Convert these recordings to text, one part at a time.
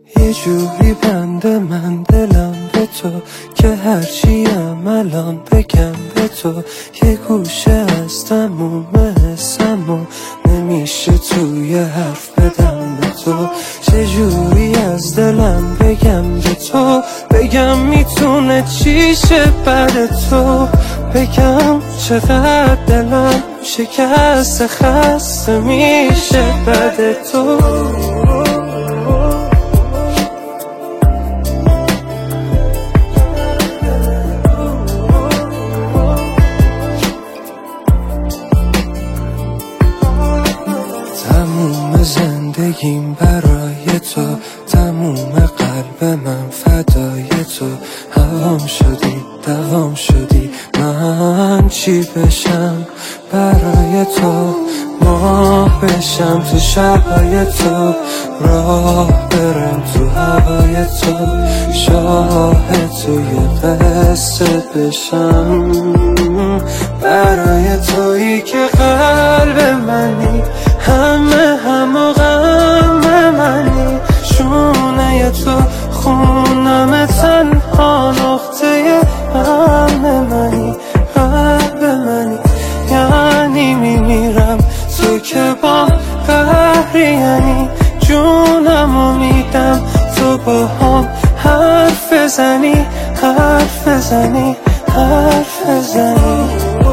یه جوری بنده من دلم به تو که هرچیم الان بگم به تو، یه گوشه از تموم حسم و نمیشه توی حرف بدم به تو. چجوری از دلم بگم به تو، بگم میتونه چی شه بعد تو، بگم چقدر دلم شکست خسته میشه بعد تو. تموم زندگیم برای تو، تموم قلب من فدای تو، هوام شدی دوام شدی، من چی بشم برای تو، ماه بشم تو شبای تو، راه برم تو هوای تو، شاهد توی قصه بشم برای تویی که قلب منی، همه و غم منی، شونه تو خونم تنها نقطه هم منی، قلب منی، یعنی میمیرم تو که با قهری، یعنی جونمو میدم تو با هم حرف بزنی، حرف بزنی، حرف بزنی.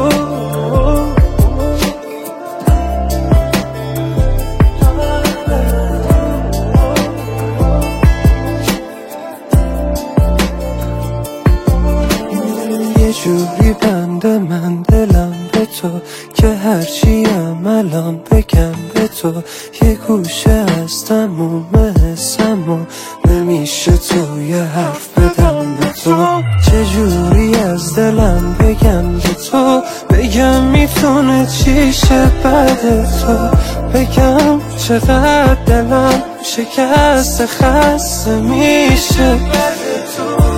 یه جوری بنده من دلم به تو که هرچیم الان بگم به تو، یه گوشه از تموم حسم و نمیشه توی حرف بدم به تو. چجوری از دلم بگم به تو، بگم میتونه چی شه بعد تو، بگم چقدر دلم شکست خسته میشه بعد تو.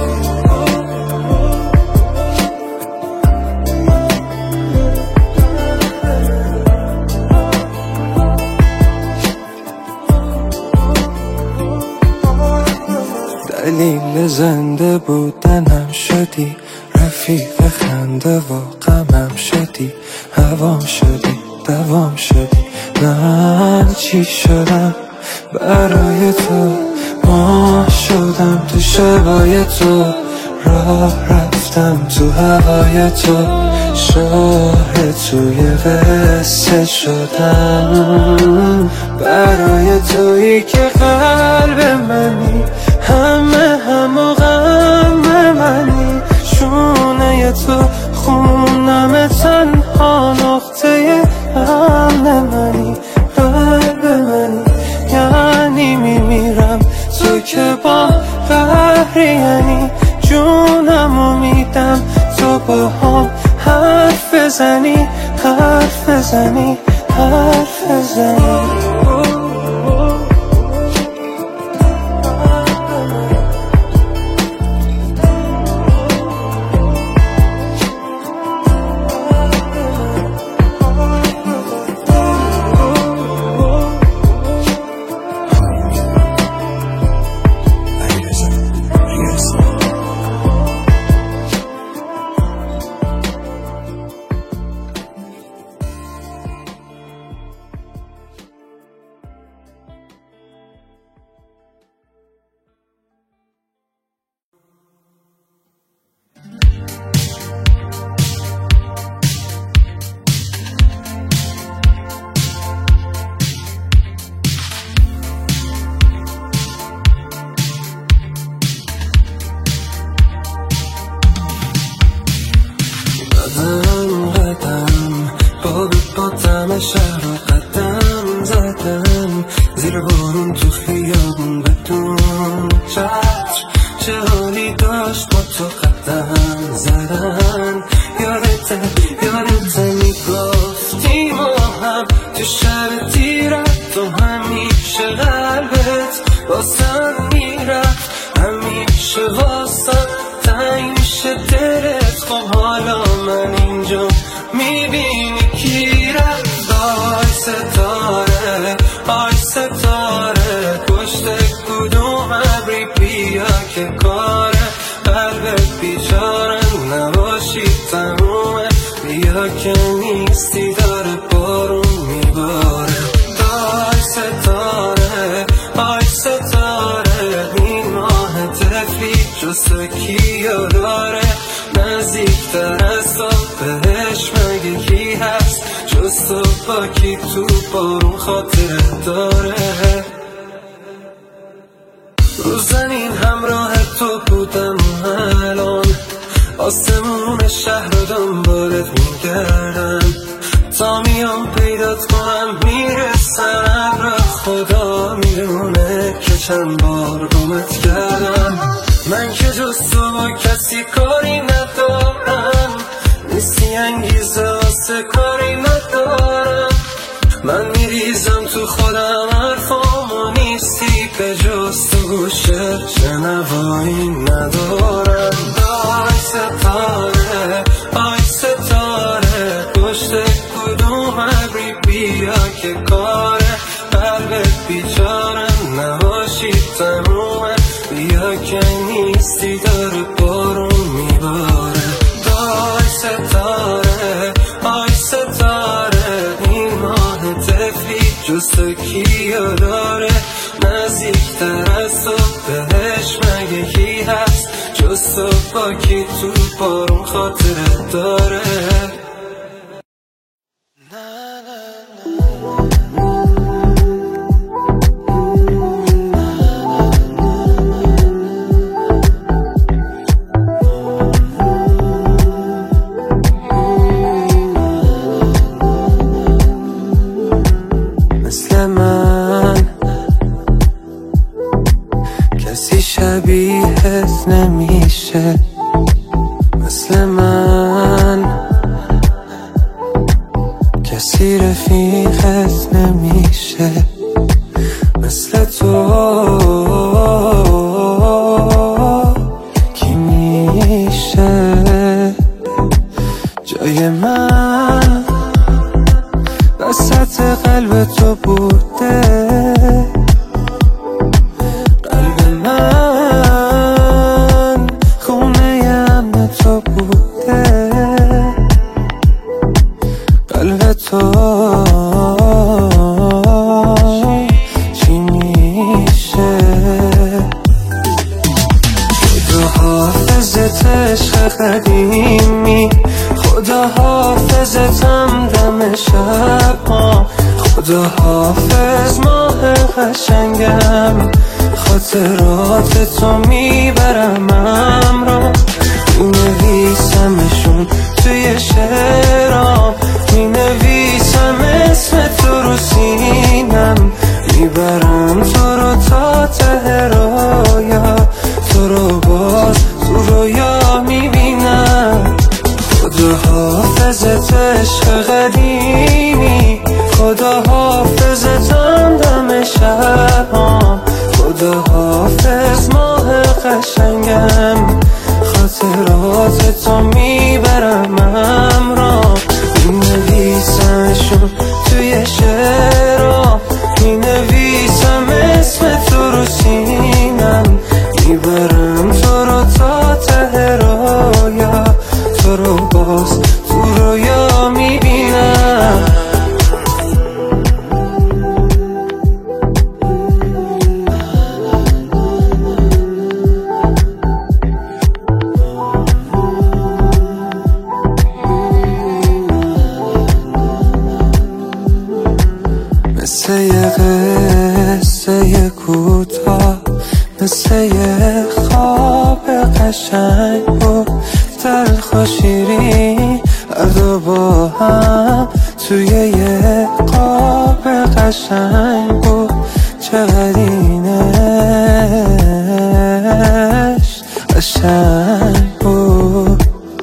دلیل زنده بودنم شدی، رفیق خنده و غمم شدی، هوام شدی دوام شدی، من چی شدم برای تو، ماه شدم تو شبای تو، راه رفتم تو هوای تو، شاهد توی قصه شدم برای تویی که قلب منی، همه و غم منی، شونه تو خونم تنها نقطه هم منی، قلب منی، یعنی میمیرم تو که با قهری، یعنی جونمو میدم تو با هم حرف بزنی، حرف بزنی، حرف بزنی. شهر رو قدم زدم، زیر بارون تو خیابون بدون چتر، چه حالی داشت با تو قدم زدن، یادت میگفتی ما هم تو شب تیرت، تو همیشه قلبت واسم میرفت، همیشه واسم تنگ میشه دلت، خب حالا من اینجا میبینی کی رفت. آی ستاره پشت کدوم جز تو کیو داره نزدیکتر از تو بهش مگه کی هست جز تو با کی تو بارون خاطره داره رو زمین همراه تو بودم الان آسمون شهر رو دنبالت میگردم تا میام پیدات کنم میرسم ابر خدا میدونه که چند بار گمت کردم من که جز تو با کسی کاری ندارم نیستی انگیزه واسه کاری ندارم من میریزم تو خودم حرفامو نیستی به جز تو گوشه شنوایی ندارم آی ستاره آی ستاره پشت کدوم ابری بیا که کاره قلبت بیچارم نباشی تمومه بیا که نیستی داره بارون میباره آی ستاره آی ستاره این ماه تفلی جز تو کیو داره نزدیکتر از تو بهش مگه کی هست جز تو با کی تو بارون خاطره داره مثل من کسی شبیهت نمیشه مثل من کسی رفیقت نمیشه مثل تو کی میشه جای من وسط قلب تو بوده قلب من خونه امن تو بوده قلب تو چی میشه خدا حافظت عشق قدیمی خدا حافظتم دم شب خدا حافظ ماه قشنگم خاطرات تو میبرم همراه مینویسمشون توی شعرام مینویسم اسم تو رو سینم میبرم تو رو تا ته رویا تو رو باز تو رویا میبینم خدا حافظت عشق قدیمی خدا حافظتم دم شبام خدا حافظ ماه قشنگم خاطرات تو میبرم همراه مینویسمشون توی شعرام مینویسم اسم تو رو سینم میبرم تو رو تا ته رویا تو رو باز تو رویا میبینم مثل یه قصه کوتاه مثل یه خواب قشنگ بود تلخ و شیرین هر دو با هم توی یه خواب قشنگ بود چقدر اینش قشنگ بود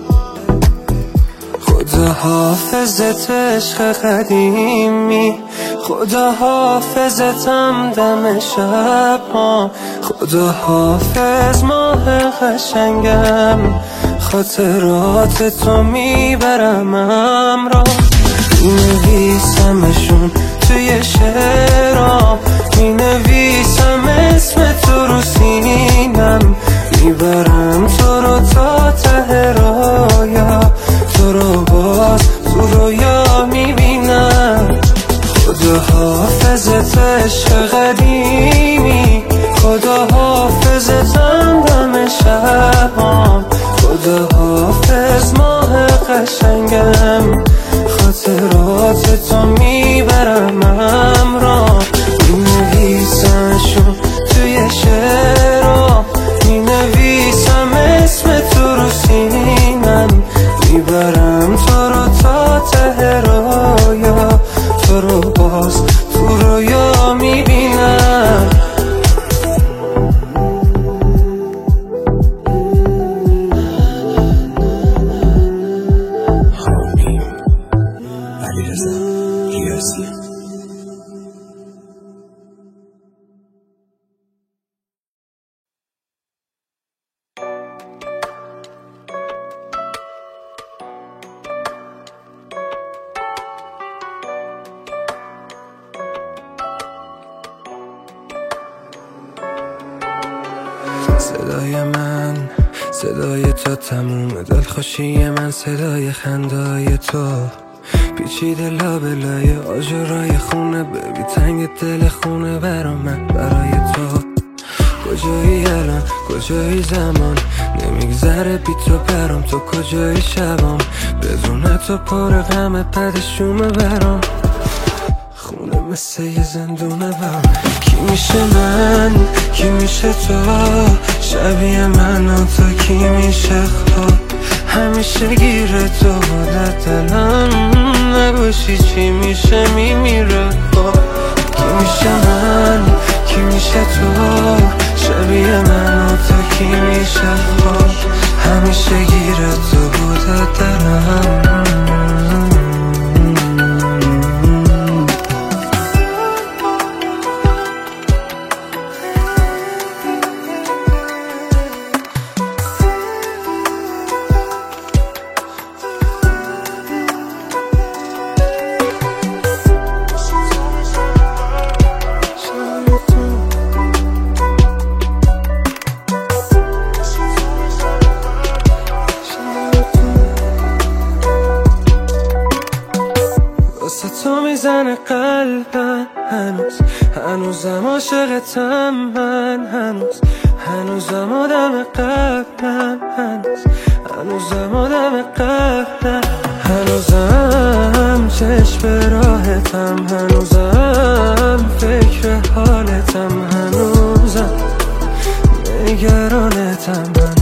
خدا حافظت عشق قدیمی خدا حافظتم دم شب خدا حافظ ماه قشنگم خاطرات تو میبرم همراه مینویسمشون توی شعرام مینویسم اسم تو رو سینم میبرم تو رو تا ته رویا تو رو باز تو رویا میبینم خدا حافظت عشق قدیمی خدا حافظتم دم شبام، خدا حافظ ماه قشنگم، خاطرات تو میبرم همراه، مینویسمشون توی شعرها، مینویسم اسم تو رو سینم، میبرم تو رو تا ته رویا، تو رو باز تو رویا میبینم. صدای من، صدای تو تموم دلخوشی من، صدای خندای تو پیچیده لابلای آجرای خونه، ببی تنگ دل خونه برا من، برای تو. کجایی الان، کجایی زمان، نمیگذره بی تو برام، تو کجایی شبام، بدون تو پر غم پدشومه برام، خونه مثل یه زندونه برام. کی میشه من، کی میشه تو، شبیه من و تو کی میشه خوب، همیشه گیره تو بوده دلم، نباشی چی میشه میمیره خوب. کی میشه من، کی میشه تو، شبیه من و تو کی میشه خوب، همیشه گیره تو بوده دلم. تو میزنه قلبم هنوزم عاشقتم من، هنوزم آدم قبلم، هنوزم آدم قبلم، هنوزم چشم به راحتم، هنوزم فکر حالتم، هنوزم نگرانتم،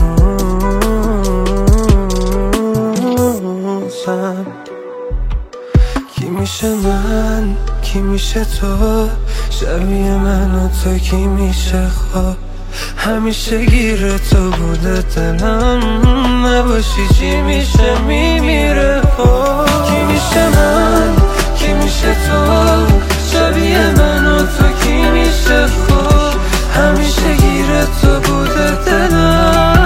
هنوزم. کی میشه من، کی میشه تو، شبیه من و تو کی میشه خواب، همیشه گیره تو بوده دلم، نباشی چی میشه میمیره خواب. کی میشه من، کی میشه تو، شبیه من و تو کی میشه خواب، همیشه گیره تو بوده دلم.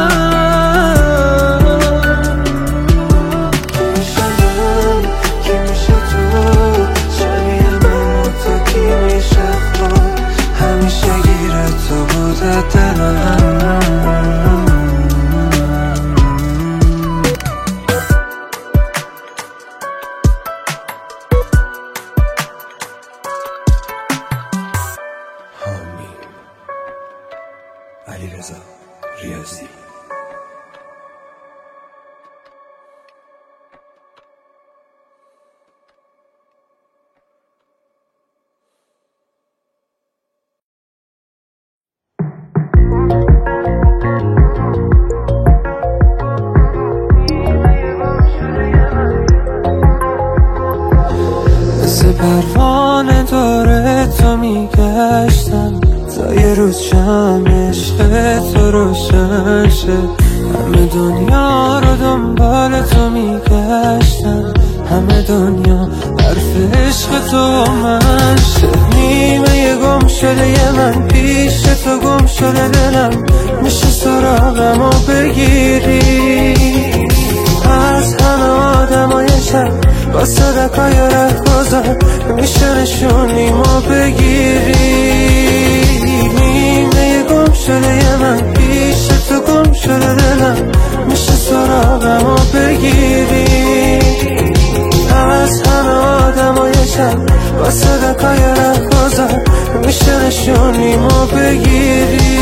علیرضا ریاضی. مثل پروانه دور تو میگشتم، تا یه روز شمع عشق تو روشن شه، همه دنیا رو دنبال تو میگشتم، همه دنیا حرف عشق تو من شه. نیمه گم شده یه من پیش تو گم شده دلم، میشه سراغم و بگیری از همه آدمای شب، با صدقای ره گذار میشه نشونیمو بگیری. نیمه گم شده یه من پیش تو گم شده دلم، میشه سراغم و بگیری از همه آدمای شب، با صدقای ره گذار میشه نشونیمو بگیری.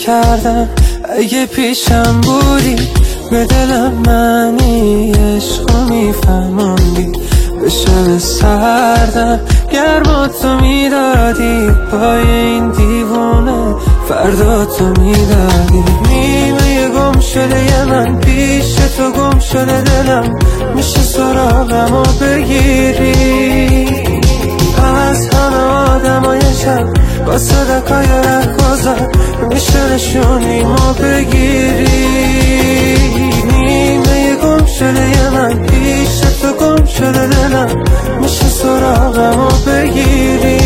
کردن اگه پیشم بودی به دلم معنی عشقو میفهموندی به شب سردم گرماتو میدادی پای این دیوونه فردا تو میدادی نیمه گم شده من پیش تو گم شده دلم میشه سراغمو بگیری از همه آدمای شب با صدقای رهگذر میشه نشونیمو بگیری نیمه گم شده من پیش تو گم شده دلم میشه سراغمو بگیری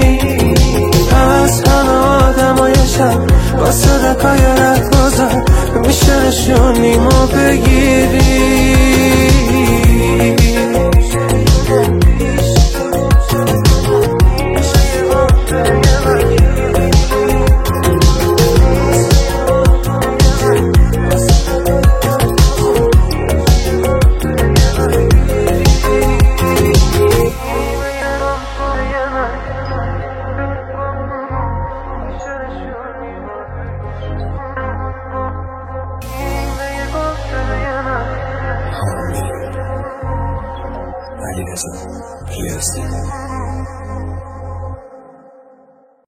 از همه آدمای شب با صدقای رهگذر میشه نشونیمو بگیری علیرضا پیازی